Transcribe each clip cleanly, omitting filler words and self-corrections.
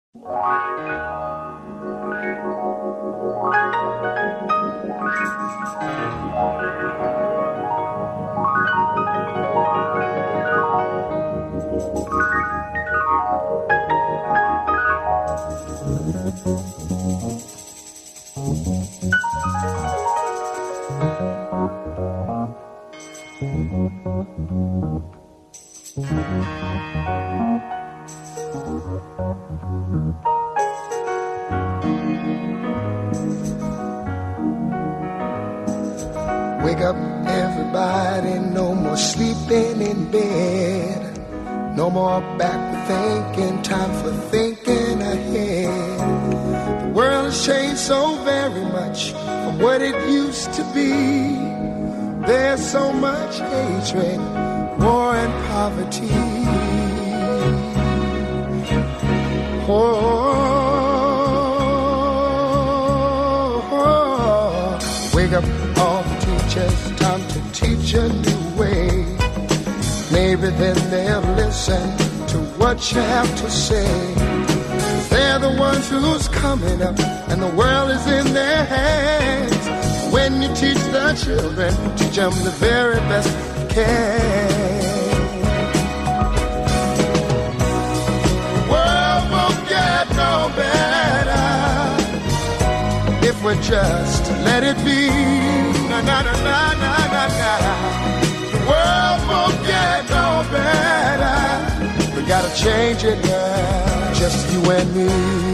Wake up, everybody, no more sleeping in bed. No more backward thinking, time for thinking ahead. The world has changed so very much from what it used to be. There's so much hatred, war and poverty. Wake up all the teachers, time to teach a new way. Maybe then they'll listen to what you have to say. They're the ones who's coming up, and the world is in their hands. When you teach the children, teach them the very best you can. The world won't get no better if we just let it be. Na na na na na na na. The world won't get no better. We gotta change it now, just you and me.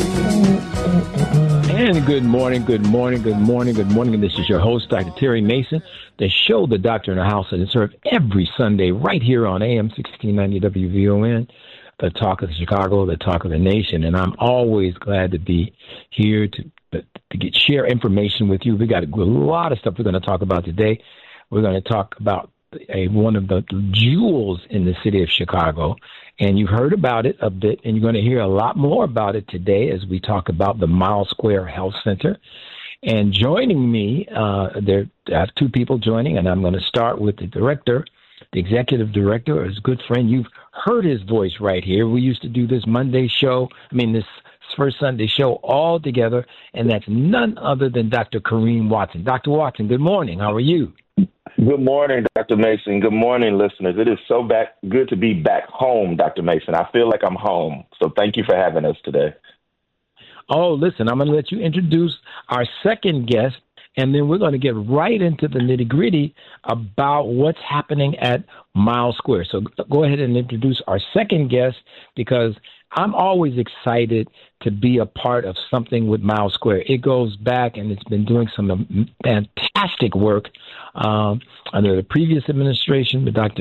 And good morning. And this is your host, Dr. Terry Mason. The show, The Doctor in the House, is served every Sunday right here on AM 1690 WVON, the talk of Chicago, the talk of the nation. And I'm always glad to be here to share information with you. We got a lot of stuff we're going to talk about today. We're going to talk about one of the jewels in the city of Chicago. And you've heard about it a bit, and you're going to hear a lot more about it today as we talk about the Miles Square Health Center. And joining me, I have two people joining, and I'm going to start with the director, the executive director, his good friend. You've heard his voice right here. We used to do this this first Sunday show all together, and that's none other than Dr. Kareem Watson. Dr. Watson, good morning. How are you? Good morning, Dr. Mason. Good morning, listeners. It is so good to be back home, Dr. Mason. I feel like I'm home. So thank you for having us today. Oh, listen, I'm going to let you introduce our second guest, and then we're going to get right into the nitty-gritty about what's happening at Miles Square. So go ahead and introduce our second guest, because I'm always excited to be a part of something with Miles Square. It goes back, and it's been doing some fantastic work under the previous administration with Dr.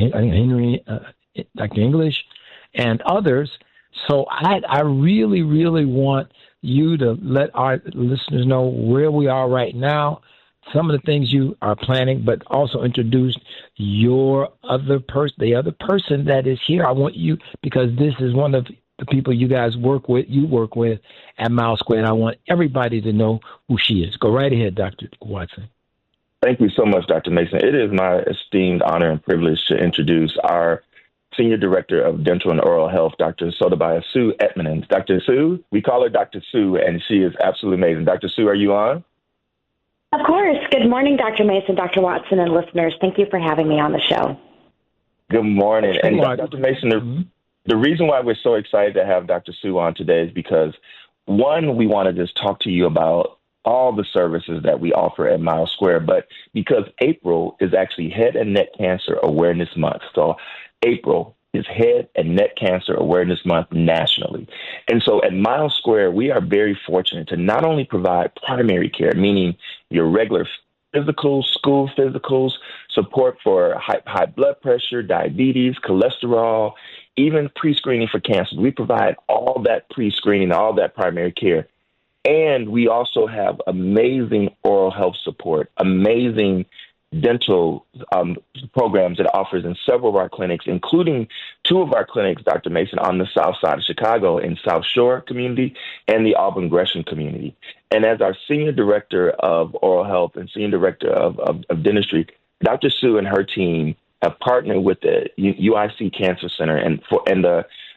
English and others. So I really, really want you to let our listeners know where we are right now, some of the things you are planning, but also introduce the other person that is here. I want you, because this is one of the people you guys work with at Miles Square, and I want everybody to know who she is. Go right ahead, Dr. Watson. Thank you so much, Dr. Mason. It is my esteemed honor and privilege to introduce our Senior Director of Dental and Oral Health, Dr. Sodabaya Sue Edmonds. Dr. Sue, we call her Dr. Sue, and she is absolutely amazing. Dr. Sue, are you on? Of course. Good morning, Dr. Mason, Dr. Watson, and listeners. Thank you for having me on the show. Good morning. And Dr. Mason, the reason why we're so excited to have Dr. Sue on today is because, one, we want to just talk to you about all the services that we offer at Miles Square, but because April is actually Head and Neck Cancer Awareness Month. So April is Head and Neck Cancer Awareness Month nationally. And so at Miles Square, we are very fortunate to not only provide primary care, meaning your regular physicals, school physicals, support for high blood pressure, diabetes, cholesterol, even pre-screening for cancer. We provide all that pre-screening, all that primary care. And we also have amazing oral health support, amazing dental programs that offers in several of our clinics, including two of our clinics, Dr. Mason, on the south side of Chicago in South Shore community and the Auburn Gresham community. And as our Senior Director of Oral Health and Senior Director of Dentistry, Dr. Sue and her team have partnered with the UIC Cancer Center and the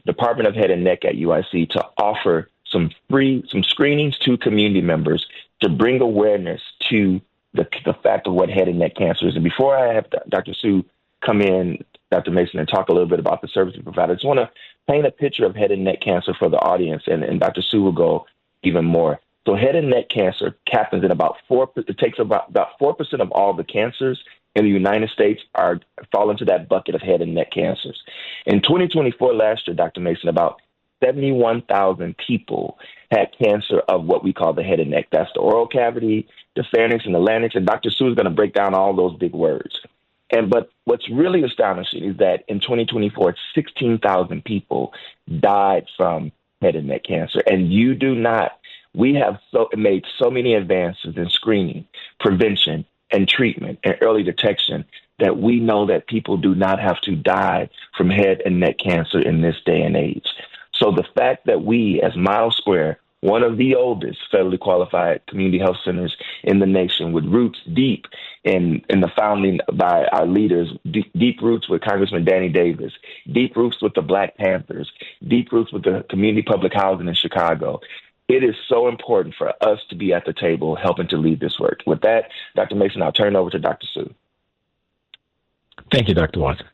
Department of Head and Neck at UIC to offer some screenings to community members to bring awareness to the fact of what head and neck cancer is. And before I have Dr. Sue come in, Dr. Mason, and talk a little bit about the service we provide, I just want to paint a picture of head and neck cancer for the audience, and Dr. Sue will go even more. So head and neck cancer happens in about 4%. It takes about 4% of all the cancers in the United States fall into that bucket of head and neck cancers. In 2024, last year, Dr. Mason, about 71,000 people had cancer of what we call the head and neck. That's the oral cavity, the pharynx, and the larynx. And Dr. Sue is going to break down all those big words. But what's really astonishing is that in 2024, 16,000 people died from head and neck cancer. And we have made so many advances in screening, prevention, and treatment and early detection that we know that people do not have to die from head and neck cancer in this day and age. So the fact that we, as Miles Square, one of the oldest federally qualified community health centers in the nation, with roots deep in the founding by our leaders, deep roots with Congressman Danny Davis, deep roots with the Black Panthers, deep roots with the community public housing in Chicago, it is so important for us to be at the table helping to lead this work. With that, Dr. Mason, I'll turn it over to Dr. Sue. Thank you, Dr. Watson.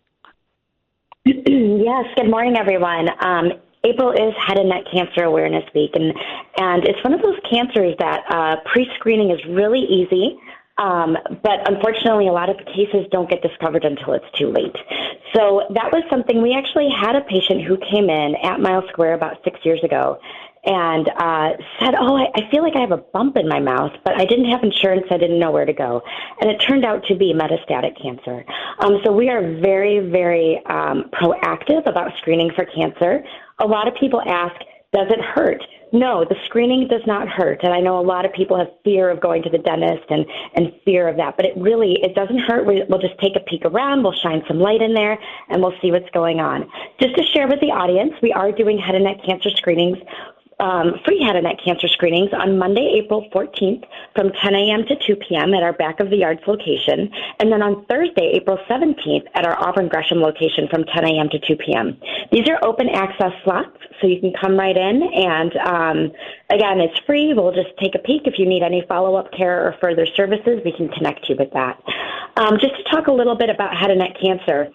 Yes, good morning, everyone. April is Head and Neck Cancer Awareness Week, and it's one of those cancers that pre-screening is really easy, but unfortunately a lot of cases don't get discovered until it's too late. So that was something, we actually had a patient who came in at Miles Square about 6 years ago and said, I feel like I have a bump in my mouth, but I didn't have insurance, I didn't know where to go. And it turned out to be metastatic cancer. So we are very, very proactive about screening for cancer. A lot of people ask, does it hurt? No, the screening does not hurt. And I know a lot of people have fear of going to the dentist and fear of that, but it doesn't hurt. We'll just take a peek around, we'll shine some light in there, and we'll see what's going on. Just to share with the audience, we are doing head and neck cancer screenings, free head and neck cancer screenings on Monday, April 14th from 10 a.m. to 2 p.m. at our Back of the Yards location, and then on Thursday, April 17th at our Auburn Gresham location from 10 a.m. to 2 p.m. These are open access slots, so you can come right in, and again, it's free. We'll just take a peek. If you need any follow-up care or further services, we can connect you with that. Just to talk a little bit about head and neck cancer,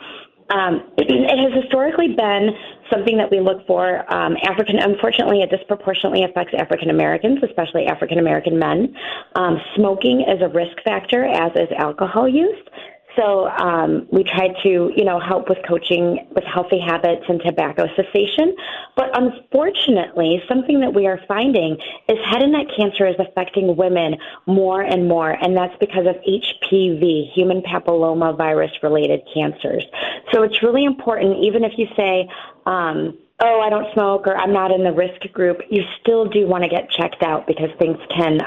it has historically been something that we look for. Unfortunately, it disproportionately affects African Americans, especially African American men. Smoking is a risk factor, as is alcohol use. So we try to, help with coaching with healthy habits and tobacco cessation. But unfortunately, something that we are finding is head and neck cancer is affecting women more and more, and that's because of HPV, human papilloma virus-related cancers. So it's really important, even if you say, I don't smoke or I'm not in the risk group, you still do want to get checked out because things can,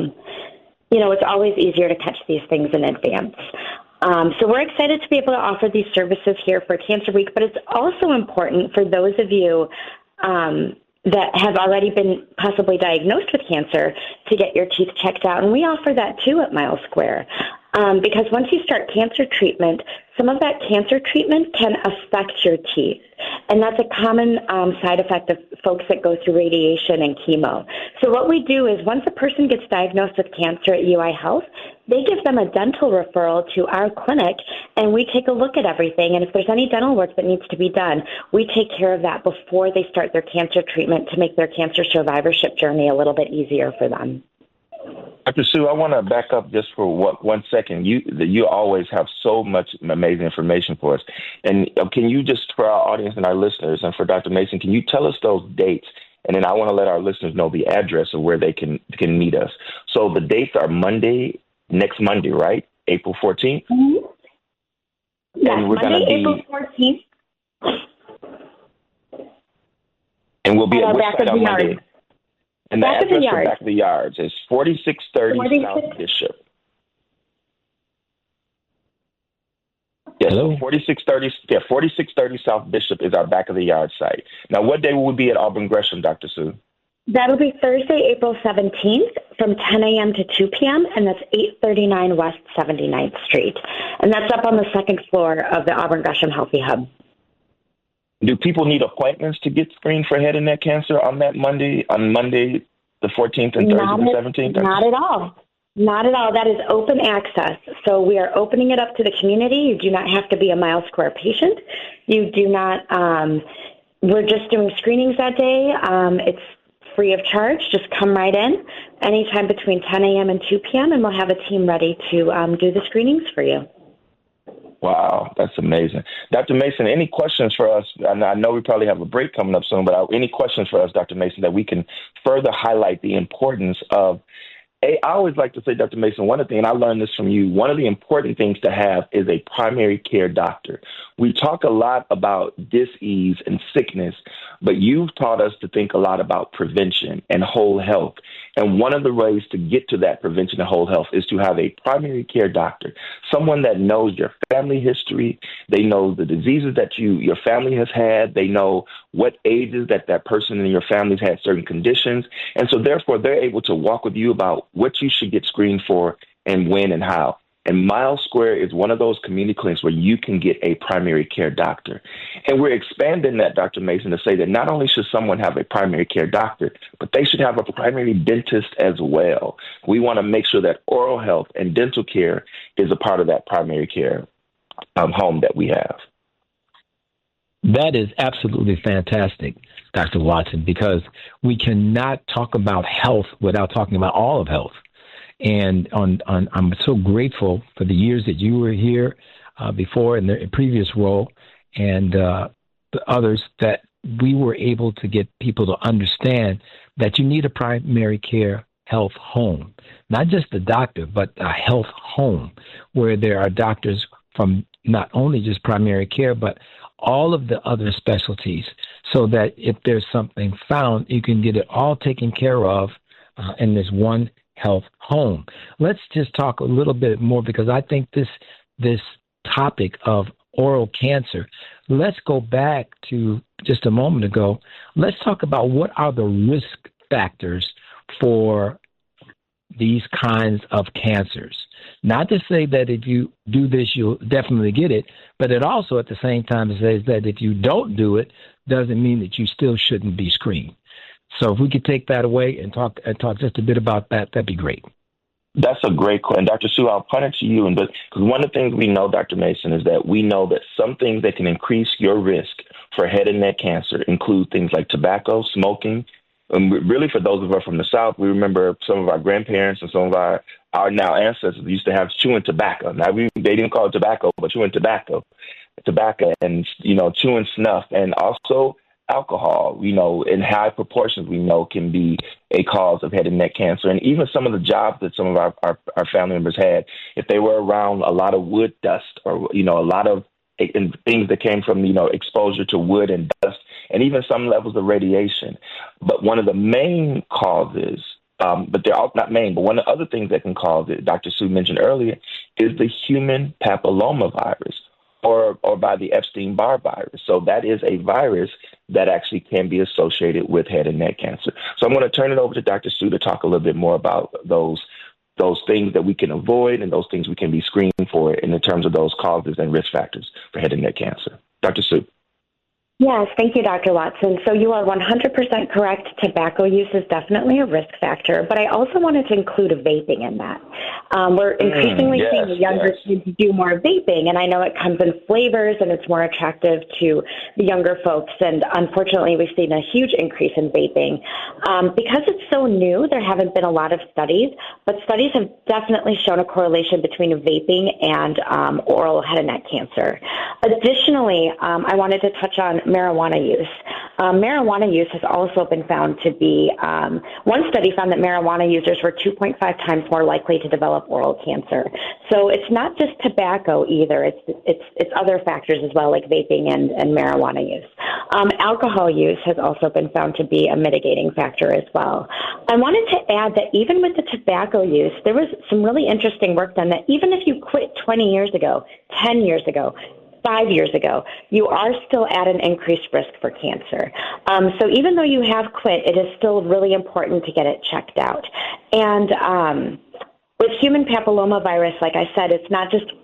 it's always easier to catch these things in advance. So we're excited to be able to offer these services here for Cancer Week, but it's also important for those of you that have already been possibly diagnosed with cancer to get your teeth checked out. And we offer that too at Miles Square. Because once you start cancer treatment, some of that cancer treatment can affect your teeth. And that's a common side effect of folks that go through radiation and chemo. So what we do is once a person gets diagnosed with cancer at UI Health, they give them a dental referral to our clinic, and we take a look at everything. And if there's any dental work that needs to be done, we take care of that before they start their cancer treatment to make their cancer survivorship journey a little bit easier for them. Dr. Sue, I want to back up just for 1 second. You always have so much amazing information for us. And can you just, for our audience and our listeners, and for Dr. Mason, can you tell us those dates? And then I want to let our listeners know the address of where they can meet us. So the dates are next Monday, right? April 14th? Mm-hmm. Yes, and we're Monday, April 14th. And we'll be at which Back site of on the Monday? Yard. And the Back of the address for Yard. Back of the Yards is 4630 South Bishop. Yes, Hello? 4630 South Bishop is our Back of the Yard site. Now, what day will we be at Auburn Gresham, Dr. Sue? That'll be Thursday, April 17th from 10 a.m. to 2 p.m., and that's 839 West 79th Street. And that's up on the second floor of the Auburn Gresham Healthy Hub. Do people need appointments to get screened for head and neck cancer on Monday, the 14th and Thursday the 17th? Not at all. Not at all. That is open access. So we are opening it up to the community. You do not have to be a Mile Square patient. You do not, we're just doing screenings that day. It's free of charge. Just come right in anytime between 10 a.m. and 2 p.m., and we'll have a team ready to do the screenings for you. Wow, that's amazing. Dr. Mason, any questions for us? I know we probably have a break coming up soon, but any questions for us, Dr. Mason, that we can further highlight the importance of I always like to say, Dr. Mason, one of the things, and I learned this from you, one of the important things to have is a primary care doctor. We talk a lot about dis-ease and sickness, but you've taught us to think a lot about prevention and whole health. And one of the ways to get to that prevention and whole health is to have a primary care doctor, someone that knows your family history. They know the diseases that your family has had. They know what ages that person in your family has had certain conditions. And so therefore, they're able to walk with you about what you should get screened for and when and how. And Mile Square is one of those community clinics where you can get a primary care doctor. And we're expanding that, Dr. Mason, to say that not only should someone have a primary care doctor, but they should have a primary dentist as well. We want to make sure that oral health and dental care is a part of that primary care home that we have. That is absolutely fantastic, Dr. Watson, because we cannot talk about health without talking about all of health. And I'm so grateful for the years that you were here before in the previous role and the others that we were able to get people to understand that you need a primary care health home, not just the doctor, but a health home where there are doctors from not only just primary care, but all of the other specialties, so that if there's something found, you can get it all taken care of in this one health home. Let's just talk a little bit more, because I think this topic of oral cancer, let's go back to just a moment ago. Let's talk about what are the risk factors for these kinds of cancers. Not to say that if you do this, you'll definitely get it, but it also at the same time says that if you don't do it, doesn't mean that you still shouldn't be screened. So if we could take that away and talk just a bit about that, that'd be great. That's a great question. Dr. Sue, I'll punt it to you. Because one of the things we know, Dr. Mason, is that we know that some things that can increase your risk for head and neck cancer include things like tobacco, smoking. And really, for those of us from the South, we remember some of our grandparents and some of our now ancestors used to have chewing tobacco. Now, they didn't call it tobacco, but chewing tobacco and, chewing snuff, and also alcohol, in high proportions, we know can be a cause of head and neck cancer. And even some of the jobs that some of our family members had, if they were around a lot of wood dust or, a lot of things that came from, exposure to wood and dust, and even some levels of radiation. But one of the main causes, but they're all not main, but one of the other things that can cause it, Dr. Sue mentioned earlier, is the human papillomavirus, or by the Epstein-Barr virus. So that is a virus that actually can be associated with head and neck cancer. So I'm going to turn it over to Dr. Sue to talk a little bit more about those things that we can avoid and those things we can be screened for in terms of those causes and risk factors for head and neck cancer. Dr. Sue. Yes, thank you, Dr. Watson. So you are 100% correct. Tobacco use is definitely a risk factor, but I also wanted to include vaping in that. We're increasingly seeing the younger kids do more vaping, and I know it comes in flavors and it's more attractive to the younger folks, and unfortunately we've seen a huge increase in vaping. Because it's so new, there haven't been a lot of studies, but studies have definitely shown a correlation between vaping and oral head and neck cancer. Additionally, I wanted to touch on marijuana use. Marijuana use has also been found to be, one study found that marijuana users were 2.5 times more likely to develop oral cancer. So it's not just tobacco either. It's other factors as well, like vaping and marijuana use. Alcohol use has also been found to be a mitigating factor as well. I wanted to add that even with the tobacco use, there was some really interesting work done that even if you quit 20 years ago, 10 years ago, 5 years ago, you are still at an increased risk for cancer. So even though you have quit, it is still really important to get it checked out. And with human papillomavirus, like I said, it's not just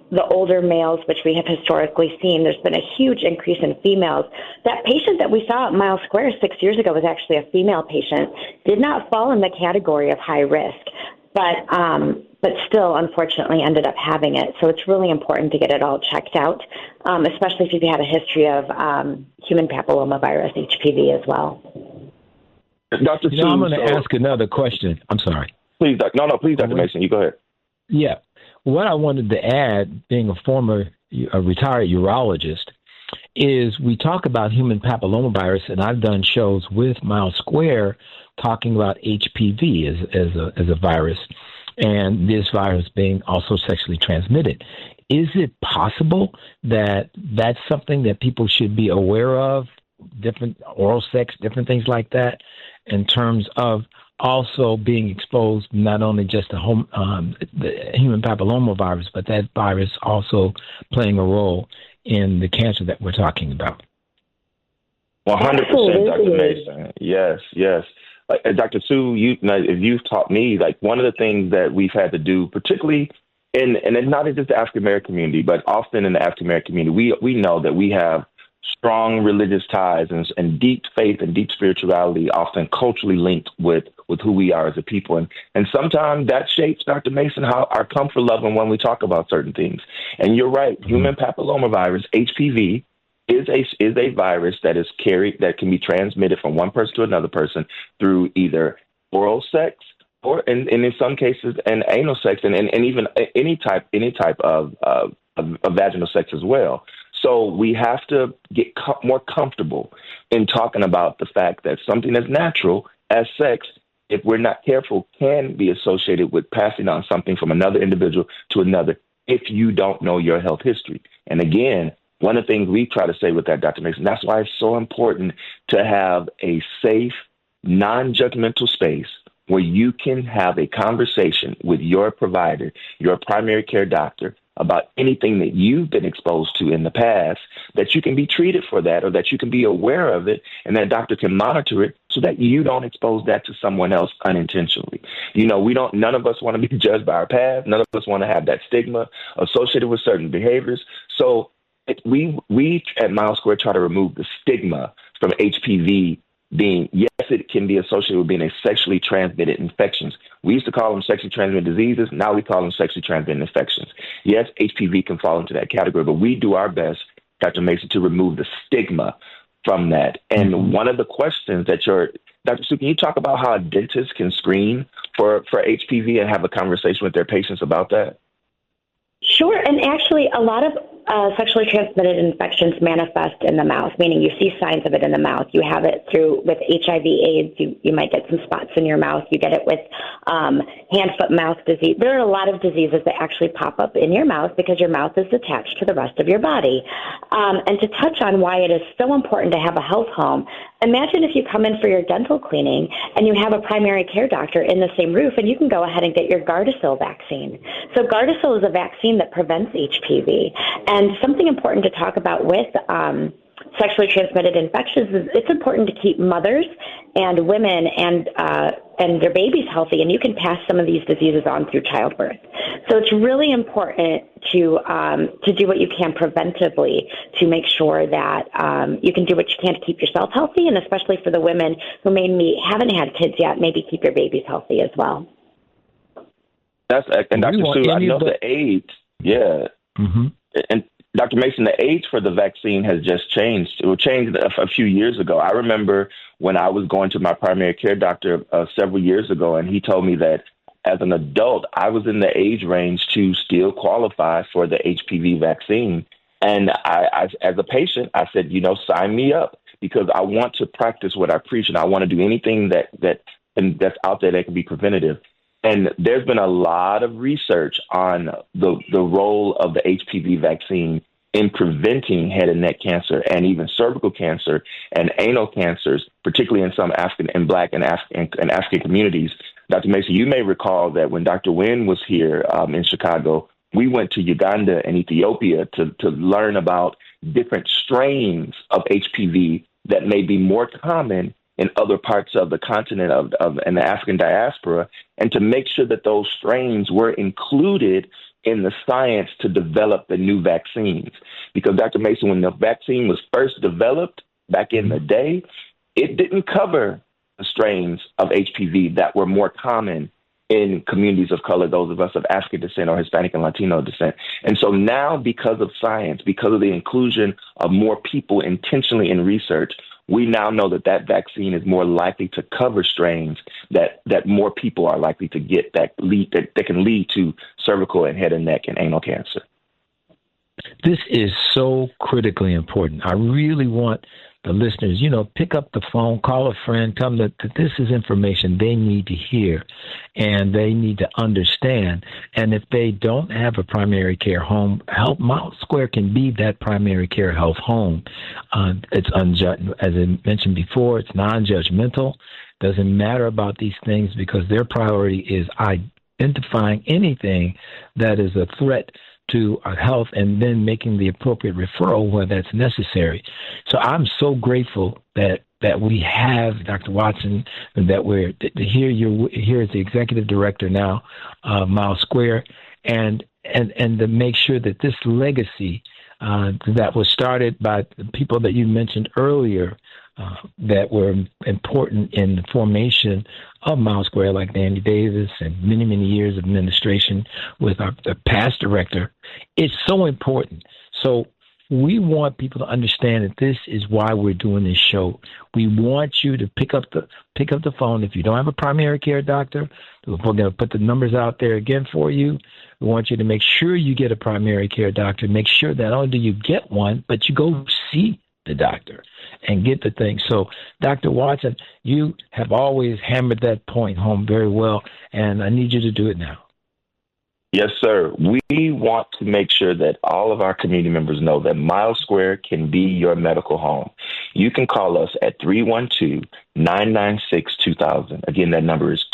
the older males, which we have historically seen, there's been a huge increase in females. That patient that we saw at Miles Square 6 years ago was actually a female patient, did not fall in the category of high risk, but still, unfortunately, ended up having it. So it's really important to get it all checked out, especially if you've had a history of human papillomavirus, HPV, as well. Dr. Sue, I'm going to ask another question. I'm sorry. Please, please, Dr. Mason, you go ahead. Yeah. What I wanted to add, being a retired urologist, is we talk about human papillomavirus, and I've done shows with Miles Square talking about HPV as a virus, and this virus being also sexually transmitted. Is it possible that that's something that people should be aware of, different oral sex, different things like that, in terms of also being exposed not only just to the human papillomavirus, but that virus also playing a role in the cancer that we're talking about? 100%, Dr. Mason. Yes. Dr. Sue, if you've taught me, like, one of the things that we've had to do, particularly and it's not just the African American community, but often in the African American community, we know that we have strong religious ties and deep faith and deep spirituality, often culturally linked with who we are as a people. And sometimes that shapes, Dr. Mason, how our comfort level when we talk about certain things. And you're right, human papillomavirus, HPV, is a virus that is carried, that can be transmitted from one person to another person through either oral sex or, and in some cases, and anal sex, and even any type of vaginal sex as well. So we have to get more comfortable in talking about the fact that something as natural as sex, if we're not careful, can be associated with passing on something from another individual to another if you don't know your health history. And again, one of the things we try to say with that, Dr. Mason, that's why it's so important to have a safe, non-judgmental space where you can have a conversation with your provider, your primary care doctor, about anything that you've been exposed to in the past, that you can be treated for that, or that you can be aware of it, and that doctor can monitor it so that you don't expose that to someone else unintentionally. None of us want to be judged by our past. None of us want to have that stigma associated with certain behaviors. So we at Miles Square try to remove the stigma from HPV being, yes, it can be associated with being a sexually transmitted infections. We used to call them sexually transmitted diseases. Now we call them sexually transmitted infections. Yes, HPV can fall into that category, but we do our best, Dr. Mason, to remove the stigma from that. And one of the questions that Dr. Sue, can you talk about how a dentist can screen for HPV and have a conversation with their patients about that? Sure. And actually, a lot of sexually transmitted infections manifest in the mouth, meaning you see signs of it in the mouth. You have it with HIV/AIDS. You might get some spots in your mouth. You get it with hand, foot, mouth disease. There are a lot of diseases that actually pop up in your mouth because your mouth is attached to the rest of your body. And to touch on why it is so important to have a health home, imagine if you come in for your dental cleaning and you have a primary care doctor in the same roof, and you can go ahead and get your Gardasil vaccine. So Gardasil is a vaccine that prevents HPV. And something important to talk about with sexually transmitted infections is it's important to keep mothers and women and their babies healthy, and you can pass some of these diseases on through childbirth. So it's really important to do what you can preventively to make sure that you can do what you can to keep yourself healthy, and especially for the women who haven't had kids yet, maybe keep your babies healthy as well. And Dr. Sue, I know the age. Yeah. Mm-hmm. And Dr. Mason, the age for the vaccine has just changed. It was changed a few years ago. I remember when I was going to my primary care doctor several years ago, and he told me that as an adult, I was in the age range to still qualify for the HPV vaccine. And I as a patient, I said, sign me up, because I want to practice what I preach, and I want to do anything that's out there that can be preventative. And there's been a lot of research on the role of the HPV vaccine in preventing head and neck cancer, and even cervical cancer and anal cancers, particularly in some African and Black and African communities. Dr. Mason, you may recall that when Dr. Wynn was here in Chicago, we went to Uganda and Ethiopia to learn about different strains of HPV that may be more common in other parts of the continent and the African diaspora, and to make sure that those strains were included in the science to develop the new vaccines. Because, Dr. Mason, when the vaccine was first developed back in the day, it didn't cover the strains of HPV that were more common in communities of color, those of us of African descent or Hispanic and Latino descent. And so now, because of science, because of the inclusion of more people intentionally in research, we now know that that vaccine is more likely to cover strains that more people are likely to get that can lead to cervical and head and neck and anal cancer. This is so critically important. I really want the listeners, pick up the phone, call a friend, tell them that this is information they need to hear and they need to understand. And if they don't have a primary care home, Miles Square can be that primary care health home. It's as I mentioned before, it's non-judgmental. Doesn't matter about these things because their priority is identifying anything that is a threat to our health and then making the appropriate referral where that's necessary. So I'm so grateful that we have Dr. Watson and that we're here as the executive director now of Miles Square and to make sure that this legacy that was started by the people that you mentioned earlier that were important in the formation of Miles Square, like Danny Davis and many, many years of administration with the past director. It's so important. So we want people to understand that this is why we're doing this show. We want you to pick up the phone. If you don't have a primary care doctor, we're going to put the numbers out there again for you. We want you to make sure you get a primary care doctor. Make sure that not only do you get one, but you go see the doctor and get the thing. So, Dr. Watson, you have always hammered that point home very well, and I need you to do it now. Yes, sir. We want to make sure that all of our community members know that Miles Square can be your medical home. You can call us at 312-996-2000. Again, that number is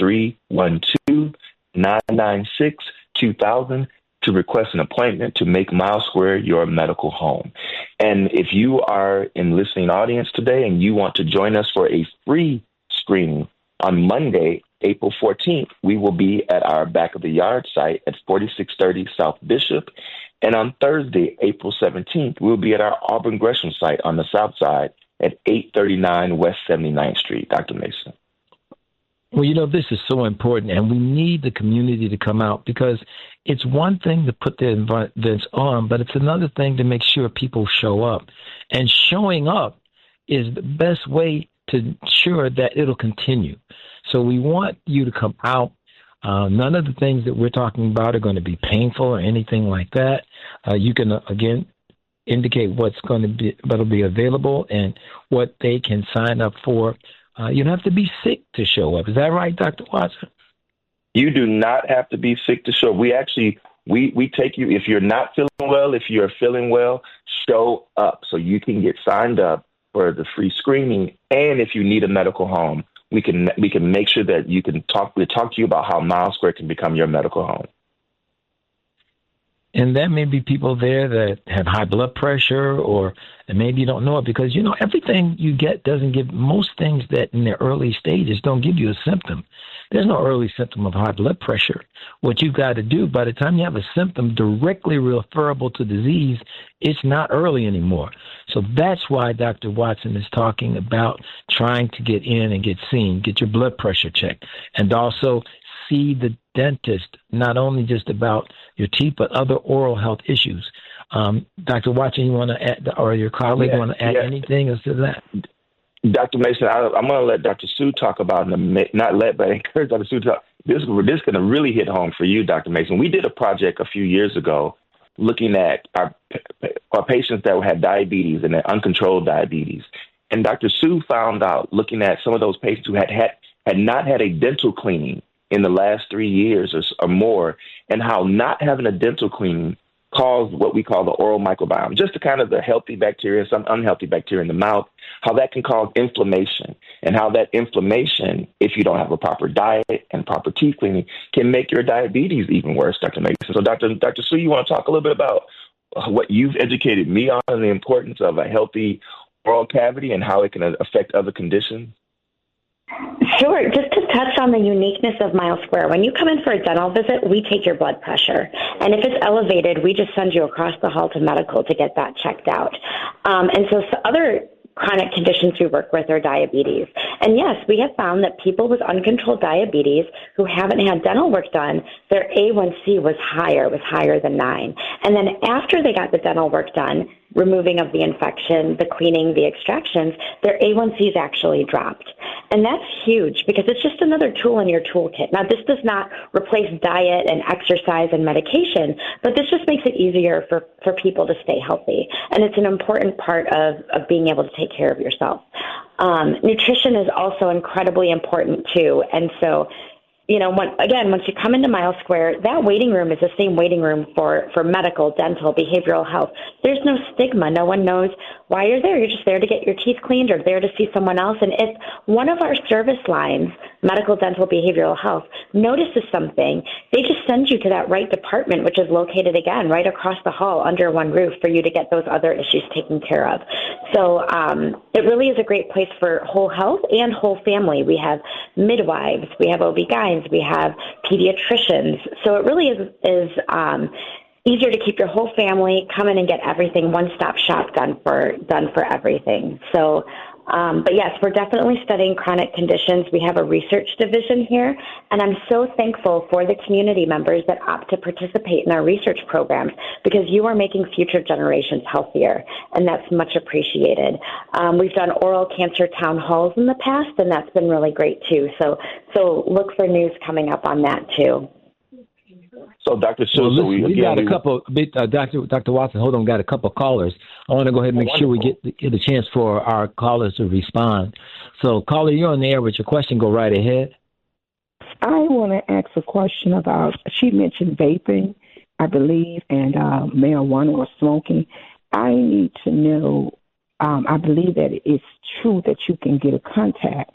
312-996-2000 to request an appointment to make Miles Square your medical home. And if you are in listening audience today and you want to join us for a free screening on Monday, April 14th, we will be at our back of the yard site at 4630 South Bishop. And on Thursday, April 17th, we'll be at our Auburn Gresham site on the south side at 839 West 79th Street. Dr. Mason. Well, this is so important, and we need the community to come out because it's one thing to put the events on, but it's another thing to make sure people show up. And showing up is the best way to ensure that it'll continue. So we want you to come out. None of the things that we're talking about are going to be painful or anything like that. You can, again, indicate what'll be available and what they can sign up for. You don't have to be sick to show up. Is that right, Dr. Watson? You do not have to be sick to show up. We take you, if you're not feeling well, if you're feeling well, show up so you can get signed up for the free screening. And if you need a medical home, we can make sure that we'll talk to you about how Miles Square can become your medical home. And there may be people there that have high blood pressure and maybe you don't know it because, everything you get doesn't give, most things that in the early stages don't give you a symptom. There's no early symptom of high blood pressure. What you've got to do by the time you have a symptom directly referable to disease, it's not early anymore. So that's why Dr. Watson is talking about trying to get in and get seen, get your blood pressure checked, and also see the dentist, not only just about your teeth, but other oral health issues. Dr. Watson, you want to add, or your colleague want to add anything as to that? Dr. Mason, I'm going to let Dr. Sue talk about, but encourage Dr. Sue to talk. This is going to really hit home for you, Dr. Mason. We did a project a few years ago looking at our patients that had diabetes and uncontrolled diabetes. And Dr. Sue found out, looking at some of those patients who had not had a dental cleaning in the last 3 years or more, and how not having a dental cleaning caused what we call the oral microbiome, just the kind of the healthy bacteria, some unhealthy bacteria in the mouth, how that can cause inflammation, and how that inflammation, if you don't have a proper diet and proper teeth cleaning, can make your diabetes even worse, Dr. Mason. So Dr. Sue, you want to talk a little bit about what you've educated me on and the importance of a healthy oral cavity and how it can affect other conditions? Sure. Just to touch on the uniqueness of Miles Square, when you come in for a dental visit, we take your blood pressure. And if it's elevated, we just send you across the hall to medical to get that checked out. And so other chronic conditions we work with are diabetes. And yes, we have found that people with uncontrolled diabetes who haven't had dental work done, their A1C was higher than 9. And then after they got the dental work done, removing of the infection, the cleaning, the extractions, their A1Cs actually dropped. And that's huge because it's just another tool in your toolkit. Now, this does not replace diet and exercise and medication, but this just makes it easier for people to stay healthy. And it's an important part of being able to take care of yourself. Nutrition is also incredibly important, too. And so, you know, once you come into Miles Square, that waiting room is the same waiting room for medical, dental, behavioral health. There's no stigma. No one knows why you're there. You're just there to get your teeth cleaned or there to see someone else. And if one of our service lines, medical, dental, behavioral health, notices something, they just send you to that right department, which is located, again, right across the hall under one roof for you to get those other issues taken care of. So it really is a great place for whole health and whole family. We have midwives. We have OB-GYNs. We have pediatricians. So it really is easier to keep your whole family, come in and get everything, one-stop shop done for everything. So, but yes, we're definitely studying chronic conditions. We have a research division here, and I'm so thankful for the community members that opt to participate in our research programs because you are making future generations healthier, and that's much appreciated. We've done oral cancer town halls in the past, and that's been really great too. So look for news coming up on that too. So, Dr. Sue, we got a couple. Dr. Watson, hold on, got a couple of callers. I want to go ahead and make sure we get the chance for our callers to respond. So, caller, you're on the air with your question. Go right ahead. I want to ask a question about. She mentioned vaping, I believe, and marijuana or smoking. I need to know. I believe that it's true that you can get a contact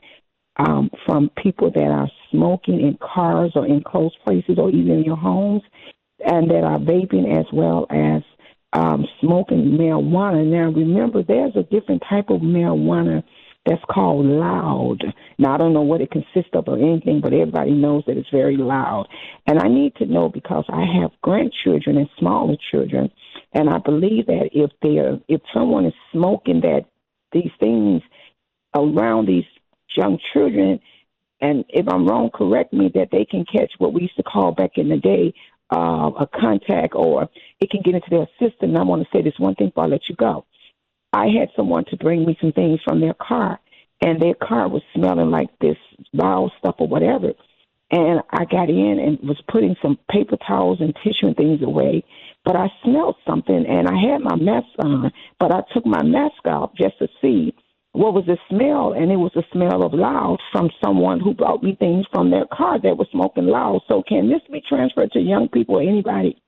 from people that are smoking in cars or in closed places or even in your homes, and that are vaping as well as smoking marijuana. Now, remember, there's a different type of marijuana that's called loud. Now, I don't know what it consists of or anything, but everybody knows that it's very loud. And I need to know because I have grandchildren and smaller children, and I believe that if someone is smoking these things around these young children, and if I'm wrong, correct me, that they can catch what we used to call back in the day a contact, or it can get into their system. And I want to say this one thing before I let you go. I had someone to bring me some things from their car, and their car was smelling like this loud stuff or whatever. And I got in and was putting some paper towels and tissue and things away, but I smelled something, and I had my mask on, but I took my mask off just to see what was the smell, and it was the smell of loud from someone who brought me things from their car that was smoking loud. So can this be transferred to young people or anybody?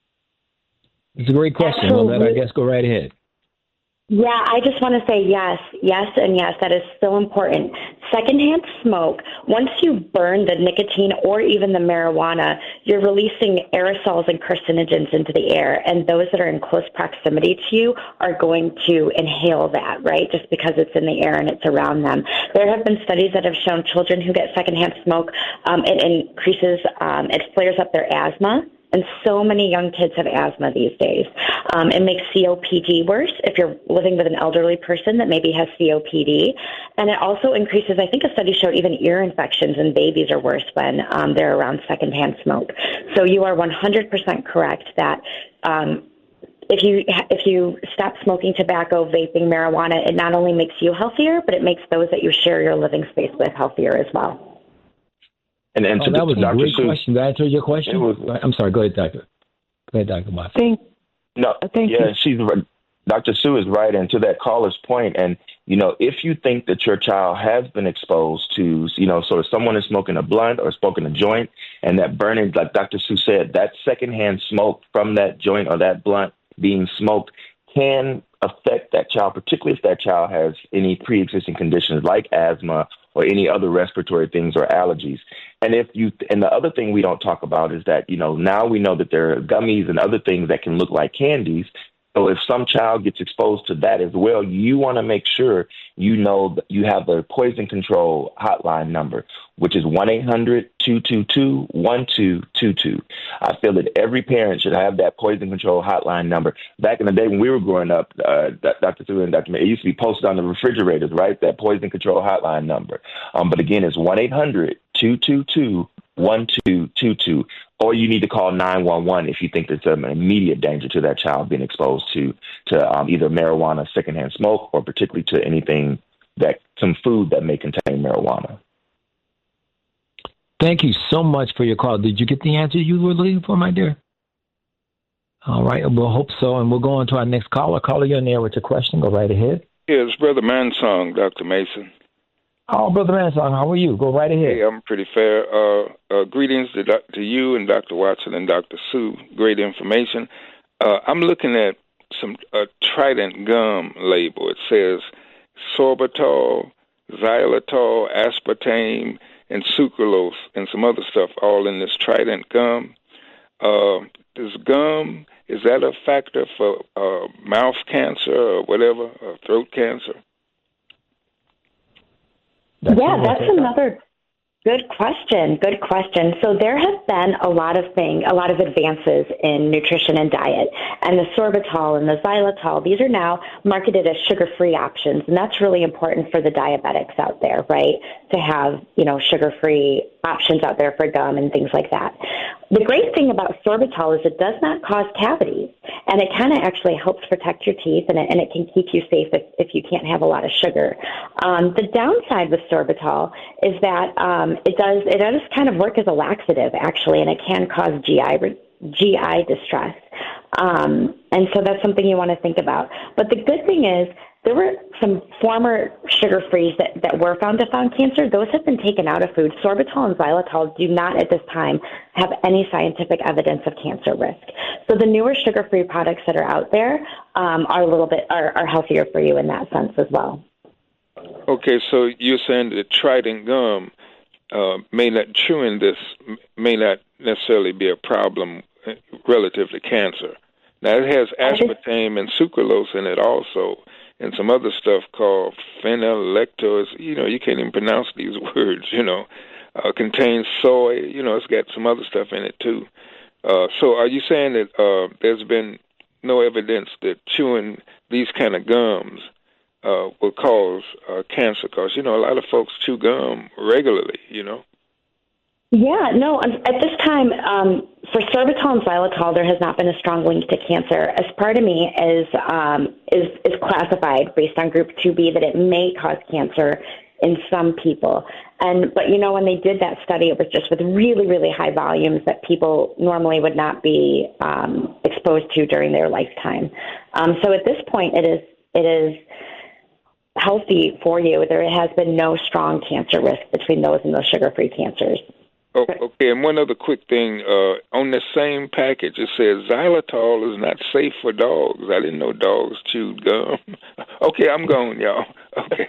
It's a great question. Absolutely. Well, I guess go right ahead. Yeah, I just want to say yes, and yes. That is so important. Secondhand smoke, once you burn the nicotine or even the marijuana, you're releasing aerosols and carcinogens into the air, and those that are in close proximity to you are going to inhale that, right, just because it's in the air and it's around them. There have been studies that have shown children who get secondhand smoke, it increases, it flares up their asthma. And so many young kids have asthma these days. It makes COPD worse if you're living with an elderly person that maybe has COPD. And it also increases, I think a study showed even ear infections in babies are worse when they're around secondhand smoke. So you are 100% correct that if you stop smoking tobacco, vaping, marijuana, it not only makes you healthier, but it makes those that you share your living space with healthier as well. And that was a great question. Did I answer your question? I'm sorry. Go ahead, Doctor. Go ahead, Dr. Watson. Thank you. Dr. Sue is right. And to that caller's point, and, if you think that your child has been exposed to, sort of someone is smoking a blunt or smoking a joint, and that burning, like Dr. Sue said, that secondhand smoke from that joint or that blunt being smoked can affect that child, particularly if that child has any pre-existing conditions like asthma or any other respiratory things or allergies. And and the other thing we don't talk about is that, now we know that there are gummies and other things that can look like candies. So if some child gets exposed to that as well, you want to make sure you know that you have the poison control hotline number, which is 1-800-222-1222. I feel that every parent should have that poison control hotline number. Back in the day when we were growing up, Dr. Sue and Dr. May, it used to be posted on the refrigerators, right? That poison control hotline number. But again, it's 1-800-222-1222. Or you need to call 911 if you think there's an immediate danger to that child being exposed to either marijuana, secondhand smoke, or particularly to anything some food that may contain marijuana. Thank you so much for your call. Did you get the answer you were looking for, my dear? All right, we'll hope so, and we'll go on to our next caller. Caller, you're in there with your question. Go right ahead. Yes, Brother Mansong, Dr. Mason. Oh, Brother Mansong, how are you? Go right ahead. Hey, I'm pretty fair. Greetings to you and Dr. Watson and Dr. Sue. Great information. I'm looking at a Trident gum label. It says sorbitol, xylitol, aspartame, and sucralose, and some other stuff all in this Trident gum. Is that a factor for mouth cancer or whatever, throat cancer? That's another good question. Good question. So there have been a lot of advances in nutrition and diet, and the sorbitol and the xylitol, these are now marketed as sugar-free options, and that's really important for the diabetics out there, right? To have, sugar-free options out there for gum and things like that. The great thing about sorbitol is it does not cause cavities, and it kind of actually helps protect your teeth, and it can keep you safe if you can't have a lot of sugar. The downside with sorbitol is that it does kind of work as a laxative, actually, and it can cause GI distress. And so that's something you want to think about. But the good thing is there were some former sugar-frees that were found to cause cancer. Those have been taken out of food. Sorbitol and xylitol do not at this time have any scientific evidence of cancer risk. So the newer sugar-free products that are out there are healthier for you in that sense as well. Okay, so you're saying that Trident gum chewing this may not necessarily be a problem relative to cancer. Now, it has aspartame and sucralose in it also, and some other stuff called phenylalactose. You can't even pronounce these words, contains soy. It's got some other stuff in it, too. So are you saying that there's been no evidence that chewing these kind of gums will cause cancer? Because, a lot of folks chew gum regularly, Yeah, no, at this time, for sorbitol and xylitol, there has not been a strong link to cancer. Aspartame is classified based on group 2B that it may cause cancer in some people. But when they did that study, it was just with really, really high volumes that people normally would not be exposed to during their lifetime. So at this point, it is healthy for you. There has been no strong cancer risk between those and those sugar-free cancers. Oh, okay, and one other quick thing. On the same package, it says xylitol is not safe for dogs. I didn't know dogs chewed gum. Okay, I'm going, y'all. Okay.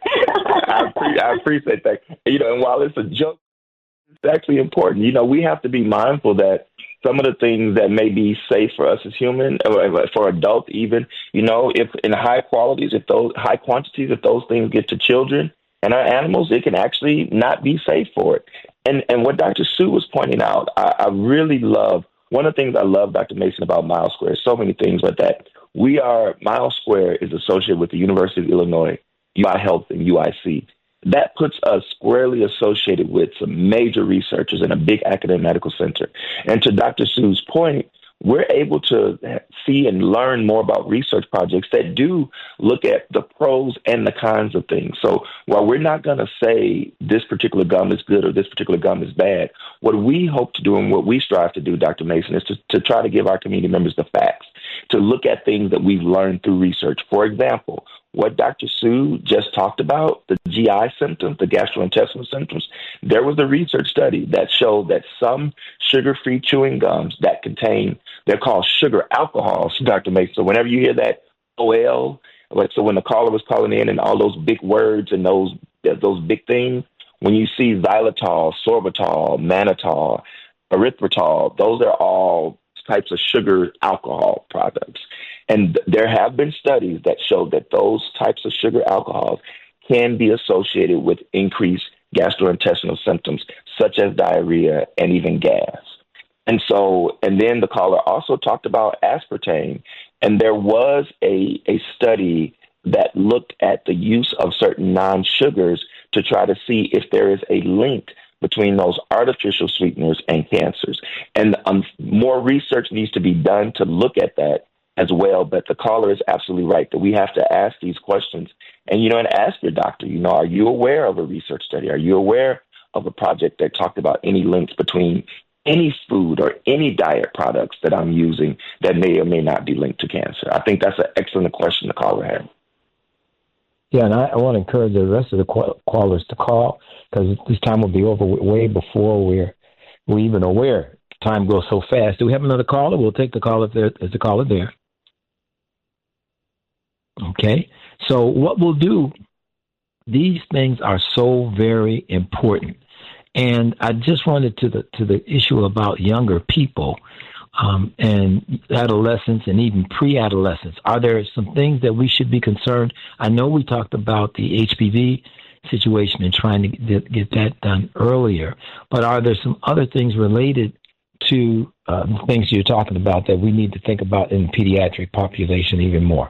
I appreciate that. And while it's a joke, it's actually important. We have to be mindful that some of the things that may be safe for us as humans, or for adults even, if in high quantities, if those things get to children and our animals, it can actually not be safe for it. And what Dr. Sue was pointing out, I really love, one of the things I love, Dr. Mason, about Mile Square, so many things, but that Mile Square is associated with the University of Illinois, UI Health, and UIC. That puts us squarely associated with some major researchers in a big academic medical center. And to Dr. Sue's point, we're able to see and learn more about research projects that do look at the pros and the cons of things. So while we're not going to say this particular gum is good or this particular gum is bad, what we hope to do and what we strive to do, Dr. Mason, is to try to give our community members the facts, to look at things that we've learned through research. For example, what Dr. Sue just talked about, the GI symptoms, the gastrointestinal symptoms, there was a research study that showed that some sugar-free chewing gums that contain, they're called sugar alcohols, Dr. Mason. So whenever you hear that OL, so when the caller was calling in and all those big words and those big things, when you see xylitol, sorbitol, mannitol, erythritol, those are all types of sugar alcohol products. And there have been studies that show that those types of sugar alcohols can be associated with increased gastrointestinal symptoms, such as diarrhea and even gas. And then the caller also talked about aspartame. And there was a study that looked at the use of certain non-sugars to try to see if there is a link between those artificial sweeteners and cancers. And more research needs to be done to look at that as well. But the caller is absolutely right that we have to ask these questions and ask your doctor, are you aware of a research study? Are you aware of a project that talked about any links between any food or any diet products that I'm using that may or may not be linked to cancer? I think that's an excellent question the caller had. Yeah, and I want to encourage the rest of the callers to call, because this time will be over way before we're even aware. Time goes so fast. Do we have another caller? We'll take the call if there is a caller there. Okay, so what we'll do, these things are so very important. And I just wanted to the issue about younger people and adolescents and even pre-adolescents. Are there some things that we should be concerned? I know we talked about the HPV situation and trying to get that done earlier, but are there some other things related to things you're talking about that we need to think about in the pediatric population even more?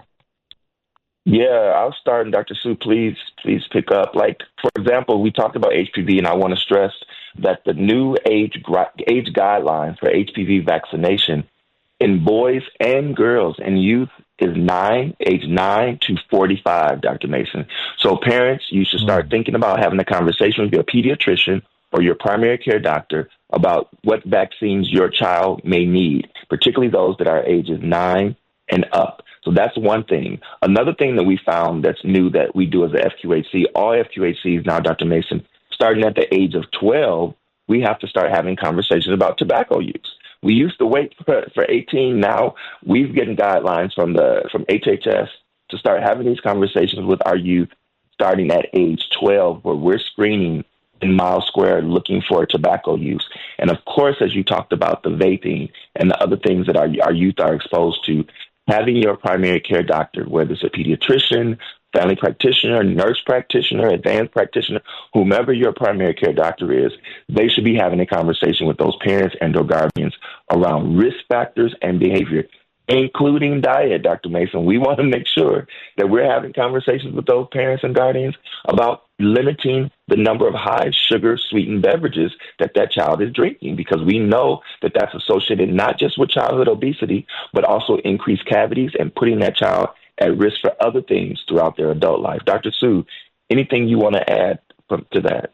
Yeah, I'll start, and Dr. Sue, please pick up. Like, for example, we talked about HPV, and I want to stress that the new age guidelines for HPV vaccination in boys and girls and youth is age 9 to 45, Dr. Mason. So parents, you should start thinking about having a conversation with your pediatrician or your primary care doctor about what vaccines your child may need, particularly those that are ages 9 and up. So that's one thing. Another thing that we found that's new that we do as a FQHC, all FQHCs now, Dr. Mason, starting at the age of 12, we have to start having conversations about tobacco use. We used to wait for 18. Now we've getting guidelines from HHS to start having these conversations with our youth starting at age 12, where we're screening in Miles Square looking for tobacco use. And of course, as you talked about the vaping and the other things that our youth are exposed to, having your primary care doctor, whether it's a pediatrician, family practitioner, nurse practitioner, advanced practitioner, whomever your primary care doctor is, they should be having a conversation with those parents and or guardians around risk factors and behavior, including diet, Dr. Mason. We want to make sure that we're having conversations with those parents and guardians about limiting the number of high sugar sweetened beverages that child is drinking, because we know that that's associated not just with childhood obesity, but also increased cavities and putting that child at risk for other things throughout their adult life. Dr. Sue, anything you want to add to that?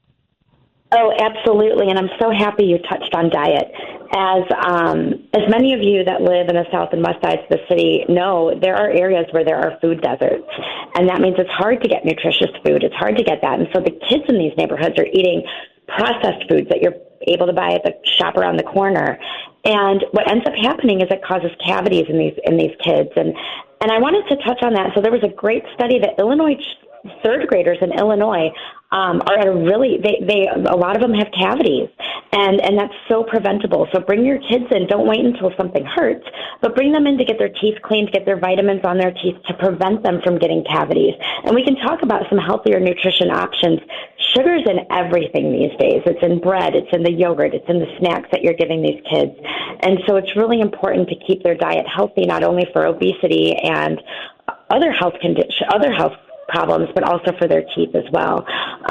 Oh, absolutely. And I'm so happy you touched on diet. As many of you that live in the south and west sides of the city know, there are areas where there are food deserts. And that means it's hard to get nutritious food. It's hard to get that. And so the kids in these neighborhoods are eating processed foods that you're able to buy at the shop around the corner. And what ends up happening is it causes cavities in these kids. And I wanted to touch on that. So there was a great study that Illinois third graders in Illinois are at a lot of them have cavities, and that's so preventable. So bring your kids in. Don't wait until something hurts, but bring them in to get their teeth cleaned, get their vitamins on their teeth to prevent them from getting cavities. And we can talk about some healthier nutrition options. Sugar's in everything these days. It's in bread, it's in the yogurt, it's in the snacks that you're giving these kids. And so it's really important to keep their diet healthy, not only for obesity and other health problems, but also for their teeth as well.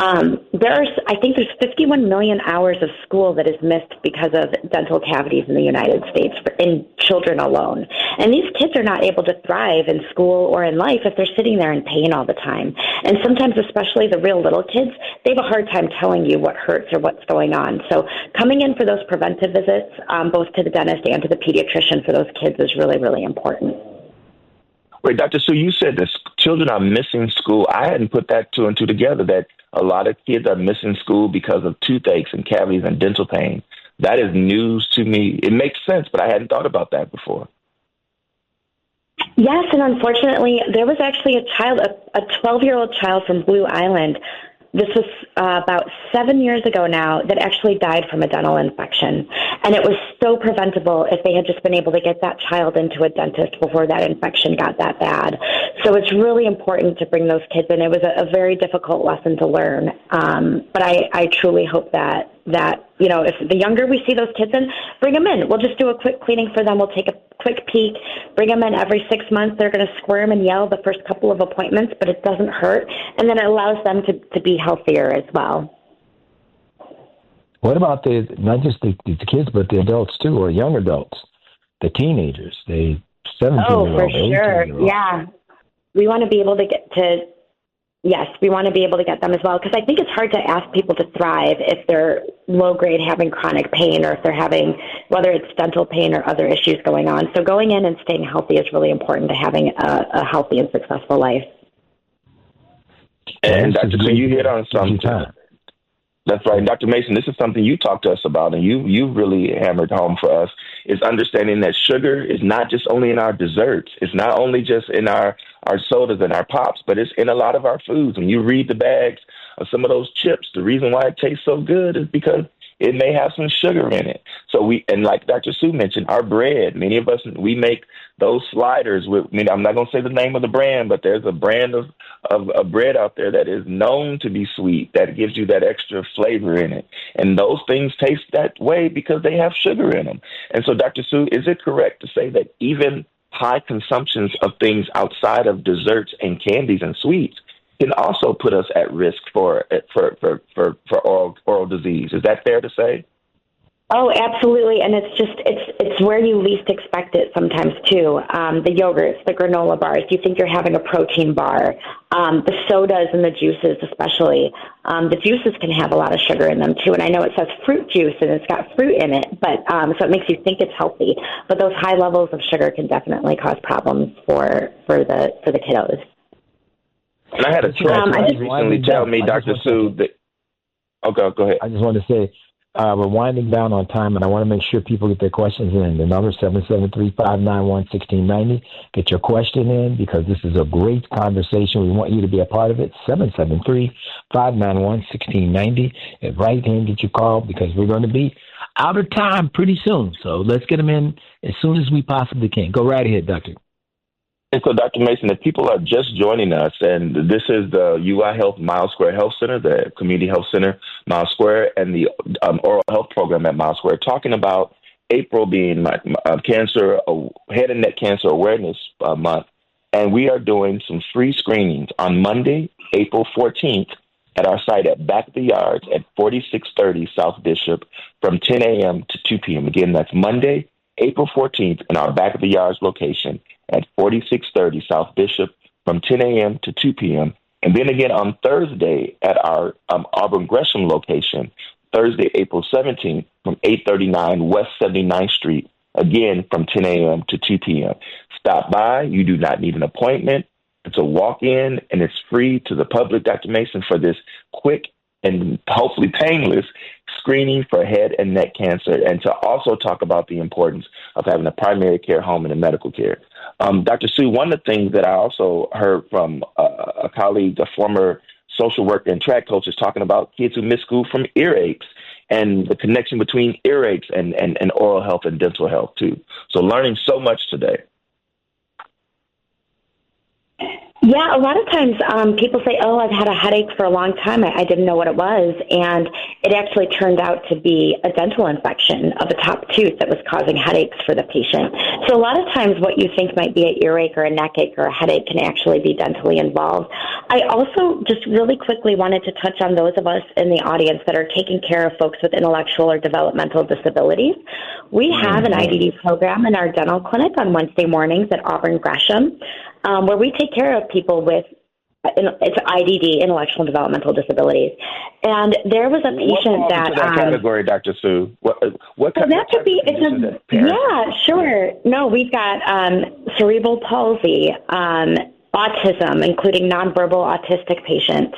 I think there's 51 million hours of school that is missed because of dental cavities in the United States in children alone. And these kids are not able to thrive in school or in life if they're sitting there in pain all the time. And sometimes, especially the real little kids, they have a hard time telling you what hurts or what's going on. So coming in for those preventive visits, both to the dentist and to the pediatrician for those kids is really, really important. Wait, Dr. Sue, you said that children are missing school. I hadn't put that two and two together, that a lot of kids are missing school because of toothaches and cavities and dental pain. That is news to me. It makes sense, but I hadn't thought about that before. Yes, and unfortunately, there was actually a 12-year-old child from Blue Island this was about 7 years ago now, that actually died from a dental infection. And it was so preventable if they had just been able to get that child into a dentist before that infection got that bad. So it's really important to bring those kids in. It was a very difficult lesson to learn. But I truly hope that, if the younger we see those kids in, bring them in. We'll just do a quick cleaning for them. We'll take a quick peek, bring them in every 6 months. They're going to squirm and yell the first couple of appointments, but it doesn't hurt. And then it allows them to be healthier as well. What about not just the kids, but the adults too, or young adults, the teenagers, the 17-year-olds? Oh, for sure. Yeah. We want to be able to get them as well, because I think it's hard to ask people to thrive if they're low-grade having chronic pain, or if they're having, whether it's dental pain or other issues going on. So going in and staying healthy is really important to having a healthy and successful life. And Dr. Sue, you hit on something. That's right. Dr. Mason, this is something you talked to us about, and you really hammered home for us, is understanding that sugar is not just only in our desserts. It's not only just in our sodas and our pops, but it's in a lot of our foods. When you read the bags of some of those chips, the reason why it tastes so good is because it may have some sugar in it. So and like Dr. Sue mentioned, our bread, many of us, we make those sliders with, I'm not going to say the name of the brand, but there's a brand of bread out there that is known to be sweet, that gives you that extra flavor in it. And those things taste that way because they have sugar in them. And so, Dr. Sue, is it correct to say that even high consumptions of things outside of desserts and candies and sweets can also put us at risk for oral disease? Is that fair to say? Oh, absolutely. And it's where you least expect it sometimes too. The yogurts, the granola bars, you think you're having a protein bar. The sodas and the juices especially. The juices can have a lot of sugar in them too. And I know it says fruit juice and it's got fruit in it, but so it makes you think it's healthy. But those high levels of sugar can definitely cause problems for the kiddos. And I had a child recently tell me, Dr. Sue, that... Oh, go ahead. I just wanted to say, we're winding down on time, and I want to make sure people get their questions in. The number is 773-591-1690. Get your question in, because this is a great conversation. We want you to be a part of it. 773-591-1690. And right in, get your call, because we're going to be out of time pretty soon. So let's get them in as soon as we possibly can. Go right ahead, Doctor. And so, Dr. Mason, if people are just joining us, and this is the UI Health Miles Square Health Center, the Community Health Center, Miles Square, and the Oral Health Program at Miles Square, talking about April being cancer, head and neck cancer awareness month. And we are doing some free screenings on Monday, April 14th, at our site at Back of the Yards at 4630 South Bishop from 10 a.m. to 2 p.m. Again, that's Monday, April 14th, in our Back of the Yards location at 4630 South Bishop from 10 a.m. to 2 p.m. And then again on Thursday at our Auburn Gresham location, Thursday, April 17th from 839 West 79th Street, again from 10 a.m. to 2 p.m. Stop by. You do not need an appointment. It's a walk-in, and it's free to the public, Dr. Mason, for this quick and hopefully painless screening for head and neck cancer, and to also talk about the importance of having a primary care home and a medical care. Dr. Sue, one of the things that I also heard from a colleague, a former social worker and track coach, is talking about kids who miss school from earaches and the connection between earaches and oral health and dental health, too. So learning so much today. Yeah, a lot of times people say, oh, I've had a headache for a long time. I didn't know what it was. And it actually turned out to be a dental infection of a top tooth that was causing headaches for the patient. So a lot of times what you think might be an earache or a neck ache or a headache can actually be dentally involved. I also just really quickly wanted to touch on those of us in the audience that are taking care of folks with intellectual or developmental disabilities. We have an IDD program in our dental clinic on Wednesday mornings at Auburn Gresham, where we take care of people with it's IDD, intellectual and developmental disabilities. And there was a patient that category, Dr. Sue. What kind that could be? Yeah, sure. No, we've got cerebral palsy, autism, including nonverbal autistic patients.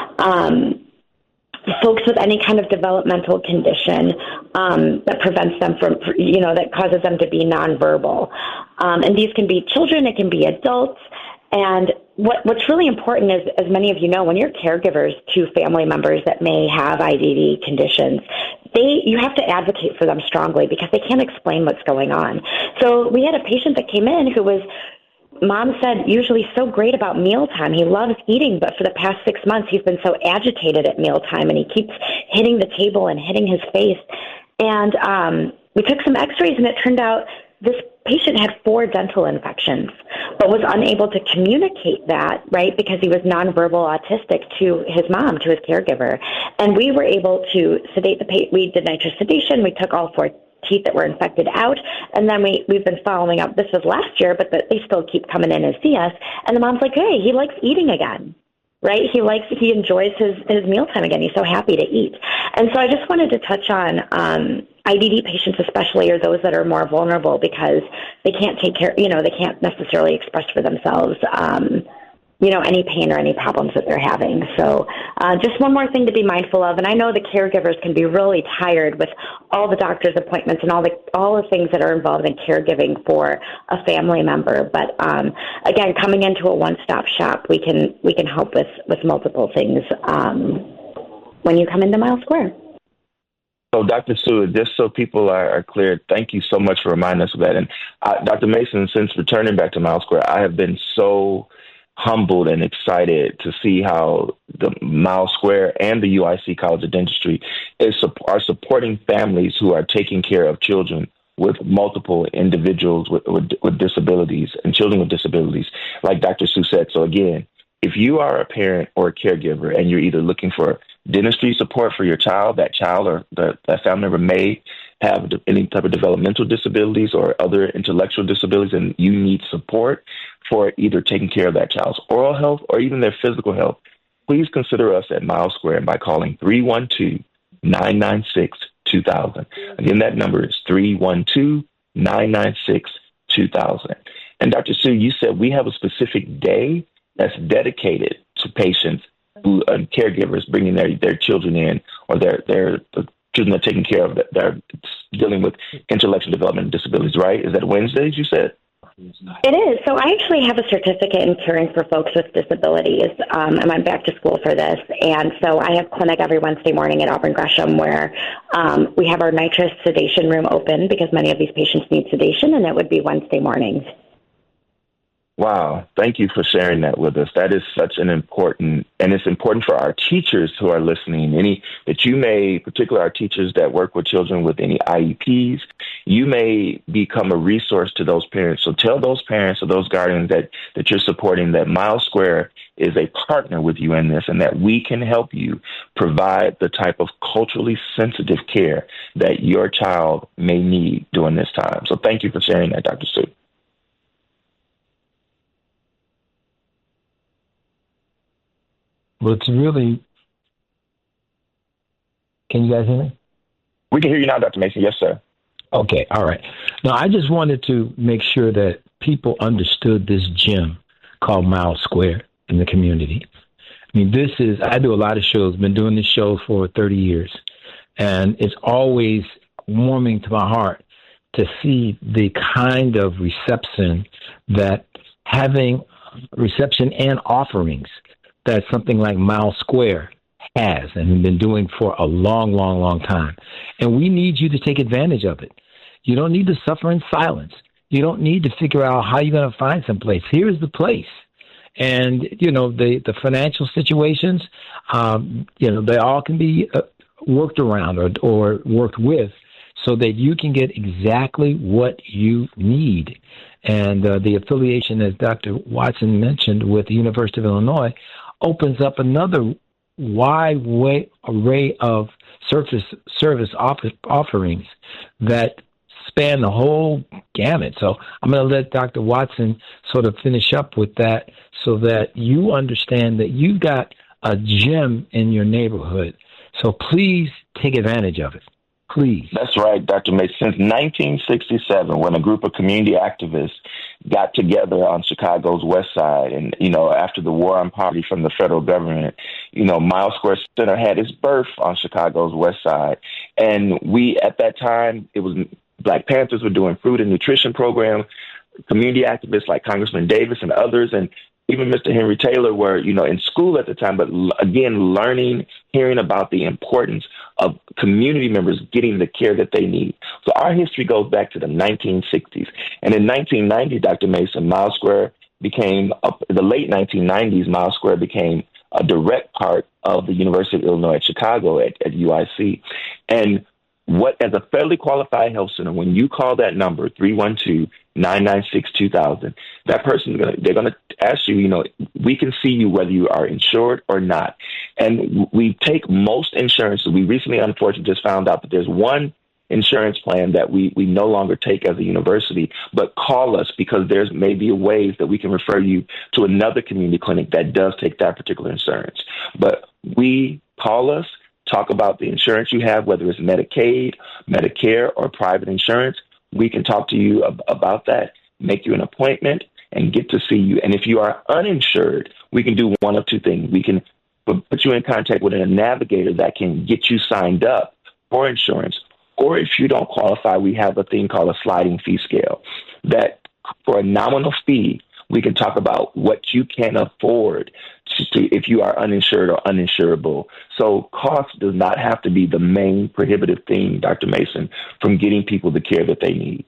Folks with any kind of developmental condition that prevents them from, that causes them to be nonverbal. And these can be children, it can be adults. And what's really important is, as many of you know, when you're caregivers to family members that may have IDD conditions, you have to advocate for them strongly because they can't explain what's going on. So we had a patient that came in who was, mom said, usually so great about mealtime. He loves eating, but for the past 6 months, he's been so agitated at mealtime, and he keeps hitting the table and hitting his face. And we took some x-rays, and it turned out this patient had 4 dental infections, but was unable to communicate that, right, because he was nonverbal autistic to his mom, to his caregiver. And we were able to sedate the patient. We did nitrous sedation. We took all 4 teeth that were infected out, and then we've been following up. This was last year, but they still keep coming in and see us. And the mom's like, hey, he likes eating again. Right? He enjoys his mealtime again. He's so happy to eat. And so I just wanted to touch on IDD patients especially, or those that are more vulnerable because they can't take care, they can't necessarily express for themselves, any pain or any problems that they're having. So just one more thing to be mindful of. And I know the caregivers can be really tired with all the doctor's appointments and all the things that are involved in caregiving for a family member. But again, coming into a one-stop shop, we can help with multiple things when you come into Miles Square. So, Dr. Sue, just so people are clear, thank you so much for reminding us of that. And Dr. Mason, since returning back to Miles Square, I have been so humbled and excited to see how the Miles Square and the UIC College of Dentistry are supporting families who are taking care of children with multiple individuals with disabilities and children with disabilities, like Dr. Sue said. So again, if you are a parent or a caregiver and you're either looking for dentistry support for your child, that child or that family member may have any type of developmental disabilities or other intellectual disabilities, and you need support for either taking care of that child's oral health or even their physical health, please consider us at Miles Square by calling 312-996-2000. Again, that number is 312-996-2000. And Dr. Sue, you said we have a specific day that's dedicated to patients who caregivers bringing their children in, or their children that are taken care of that are dealing with intellectual development and disabilities, right? Is that Wednesdays, you said? It is. So I actually have a certificate in caring for folks with disabilities, and I'm back to school for this. And so I have clinic every Wednesday morning at Auburn Gresham where we have our nitrous sedation room open because many of these patients need sedation, and it would be Wednesday mornings. Wow. Thank you for sharing that with us. That is such an important, and it's important for our teachers who are listening, particularly our teachers that work with children with any IEPs, you may become a resource to those parents. So tell those parents or those guardians that you're supporting that Miles Square is a partner with you in this, and that we can help you provide the type of culturally sensitive care that your child may need during this time. So thank you for sharing that, Dr. Sue. Well, it's really... Can you guys hear me? We can hear you now, Dr. Mason. Yes, sir. Okay, all right. Now, I just wanted to make sure that people understood this gym called Miles Square in the community. I mean, I do a lot of shows, been doing this show for 30 years, and it's always warming to my heart to see the kind of reception and offerings that something like Miles Square has and been doing for a long, long, long time. And we need you to take advantage of it. You don't need to suffer in silence. You don't need to figure out how you're going to find some place. Here's the place. And, the financial situations, they all can be worked around or worked with so that you can get exactly what you need. And the affiliation, as Dr. Watson mentioned, with the University of Illinois opens up another wide array of service offerings that span the whole gamut. So I'm going to let Dr. Watson sort of finish up with that so that you understand that you've got a gem in your neighborhood. So please take advantage of it. Please. That's right, Dr. Mason. Since 1967, when a group of community activists got together on Chicago's West Side, and, after the war on poverty from the federal government, Miles Square Center had its birth on Chicago's West Side. And at that time, it was Black Panthers were doing food and nutrition programs, community activists like Congressman Davis and others, and even Mr. Henry Taylor were, in school at the time, but again, hearing about the importance of community members getting the care that they need. So our history goes back to the 1960s. And in 1990, Dr. Mason, Miles Square became, the late 1990s, Miles Square became a direct part of the University of Illinois at Chicago at UIC. And as a federally qualified health center, when you call that number, 312-996-2000, that person, they're going to ask you, we can see you whether you are insured or not. And we take most insurances. We recently, unfortunately, just found out that there's one insurance plan that we no longer take as a university, but call us because there's maybe ways that we can refer you to another community clinic that does take that particular insurance. But call us, talk about the insurance you have, whether it's Medicaid, Medicare, or private insurance. We can talk to you about that, make you an appointment, and get to see you. And if you are uninsured, we can do one of two things. We can put you in contact with a navigator that can get you signed up for insurance. Or if you don't qualify, we have a thing called a sliding fee scale that for a nominal fee, we can talk about what you can afford if you are uninsured or uninsurable. So cost does not have to be the main prohibitive thing, Dr. Mason, from getting people the care that they need.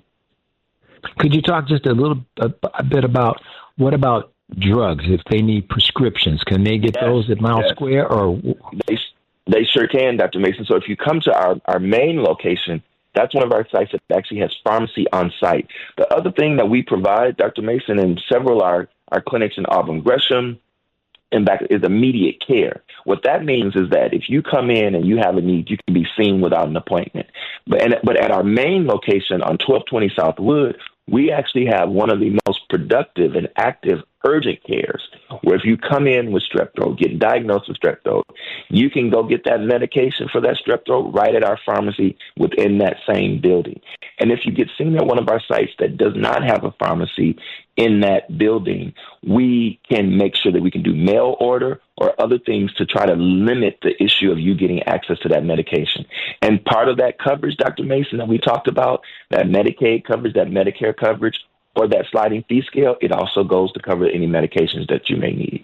Could you talk just a bit about what about drugs? If they need prescriptions, can they get those at Miles Square? Or They sure can, Dr. Mason. So if you come to our main location, that's one of our sites that actually has pharmacy on site. The other thing that we provide, Dr. Mason, and several of our clinics in Auburn Gresham and back is immediate care. What that means is that if you come in and you have a need, you can be seen without an appointment. But at our main location on 1220 South Wood, we actually have one of the most productive and active urgent cares, where if you come in with strep throat, get diagnosed with strep throat, you can go get that medication for that strep throat right at our pharmacy within that same building. And if you get seen at one of our sites that does not have a pharmacy in that building, we can make sure that we can do mail order or other things to try to limit the issue of you getting access to that medication. And part of that coverage, Dr. Mason, that we talked about, that Medicaid coverage, that Medicare coverage, or that sliding fee scale, it also goes to cover any medications that you may need.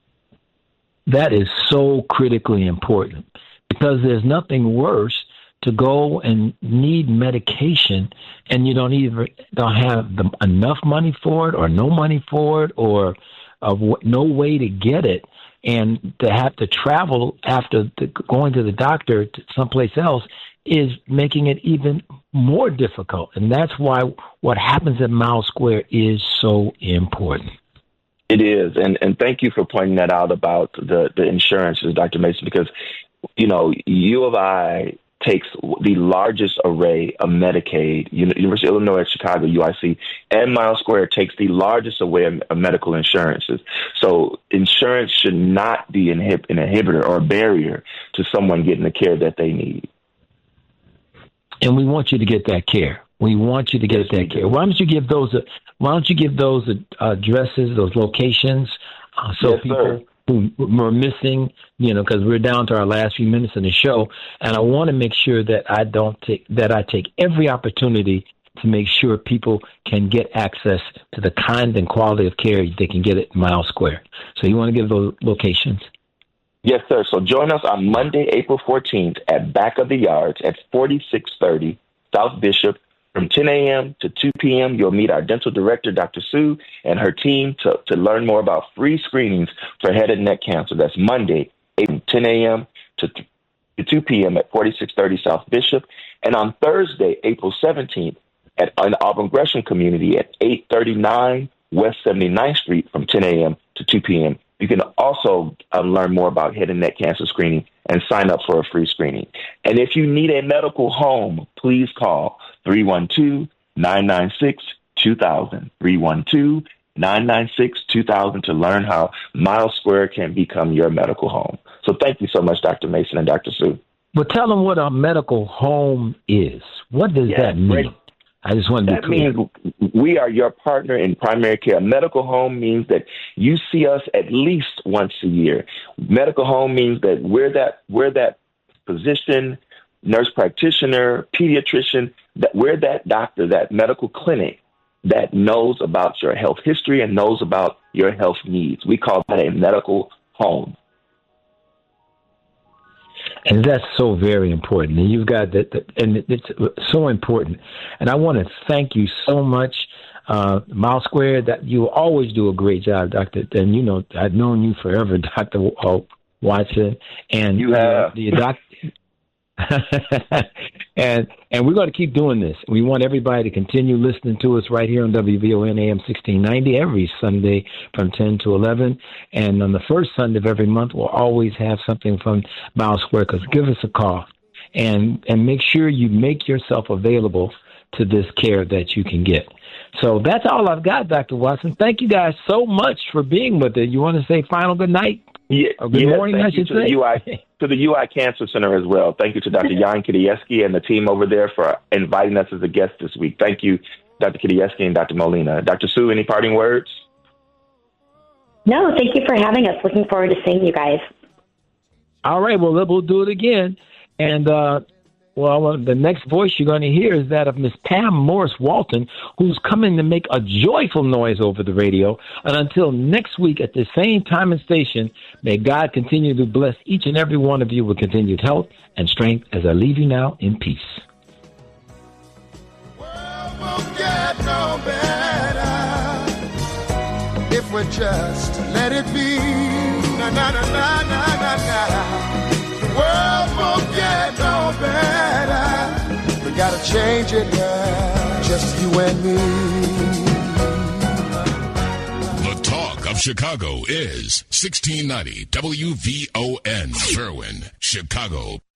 That is so critically important, because there's nothing worse to go and need medication and you don't have enough money for it or no money for it or no way to get it, and to have to travel after going to the doctor to someplace else is making it even more difficult. And that's why what happens at Miles Square is so important. It is. And thank you for pointing that out about the insurances, Dr. Mason, because, U of I takes the largest array of Medicaid. University of Illinois at Chicago, UIC, and Miles Square takes the largest array of medical insurances. So insurance should not be an inhibitor or a barrier to someone getting the care that they need. And we want you to get that care. We want you to get that care. Why don't you give those addresses, those locations, so people who are missing, because we're down to our last few minutes in the show, and I want to make sure that I take every opportunity to make sure people can get access to the kind and quality of care they can get at Miles Square. So you want to give those locations? Yes, sir. So join us on Monday, April 14th at Back of the Yards at 4630 South Bishop from 10 a.m. to 2 p.m. You'll meet our dental director, Dr. Sue, and her team to learn more about free screenings for head and neck cancer. That's Monday, 10 a.m. to 2 p.m. at 4630 South Bishop. And on Thursday, April 17th at an Auburn Gresham community at 839 West 79th Street from 10 a.m. to 2 p.m. You can also learn more about head and neck cancer screening and sign up for a free screening. And if you need a medical home, please call 312-996-2000, 312-996-2000 to learn how Miles Square can become your medical home. So thank you so much, Dr. Mason and Dr. Sue. But tell them what a medical home is. What does that mean? Great. I just want to be clear. That means we are your partner in primary care. A medical home means that you see us at least once a year. Medical home means that we're that physician, nurse practitioner, pediatrician, that we're that doctor, that medical clinic that knows about your health history and knows about your health needs. We call that a medical home. And that's so very important. And you've got that, and it's so important. And I want to thank you so much, Mile Square, that you always do a great job, Doctor. And, you know, I've known you forever, Dr. Watson. And you have. The doctor. and we're going to keep doing this. We want everybody to continue listening to us right here on WVON AM 1690 every Sunday from 10 to 11. And on the first Sunday of every month, we'll always have something from Mile Square. Because give us a call and make sure you make yourself available to this care that you can get. So that's all I've got, Dr. Watson. Thank you guys so much for being with us. You want to say final good night? Yeah, good morning, I should say. To the UI Cancer Center as well. Thank you to Dr. Jan Kidieski and the team over there for inviting us as a guest this week. Thank you, Dr. Kidieski and Dr. Molina. Dr. Sue, any parting words? No, thank you for having us. Looking forward to seeing you guys. All right, well, we'll do it again. And, the next voice you're going to hear is that of Miss Pam Morris-Walton, who's coming to make a joyful noise over the radio. And until next week at the same time and station, may God continue to bless each and every one of you with continued health and strength as I leave you now in peace. World won't get no better if we just let it be. Na, na, na, na, na, na, na. World won't get no better. We gotta change it now, just you and me. The talk of Chicago is 1690 WVON, Berwyn, Chicago.